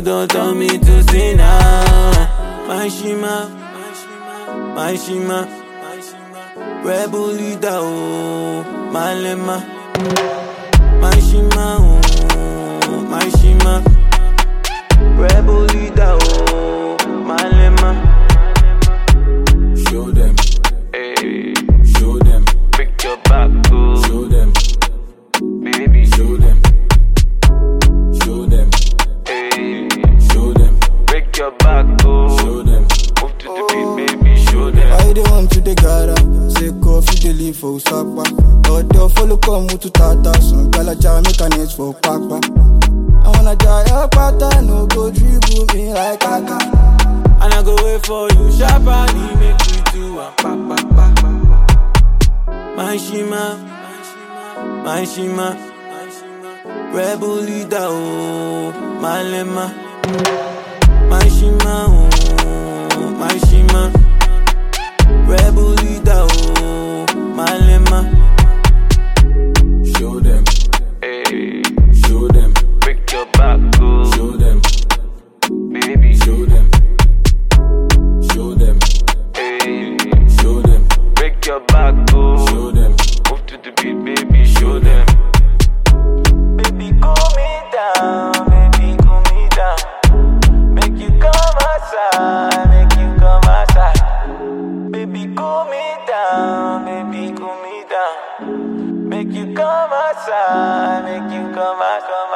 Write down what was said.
don't tell me to say now. My Shima, my Shima, rebel leader, oh, my Lema. My Shima, oh, my Shima, rebel leader, oh, my Lema. Show them, Hey, show them, pick your back, oh, show them, baby. show them, show them, Hey, show them, break your back, oh, show them. move to the beat, baby, show them. I dey want to the gara, say coffee dey leave for Usapa. Odo follow come to Tata, some galaja make an edge for Papa. I wanna die a pata, no go dribble me like Kaka. And I go wait for you, sharply make you do a pa pa pa. My Shima, my Shima, rebel leader, oh, my Lema. My Shima, oh, my Shima, rebel leader, oh, my Lema. Show them, Hey, show them, break your back, oh, show them, baby. show them, show them, Hey, show them, break your back, oh, show them, move to the beat, baby, show them. Baby, cool me down, baby, cool me down. Make you come outside, make you come outside. Baby, cool me down, baby, cool me down. Make you come outside, make you come outside.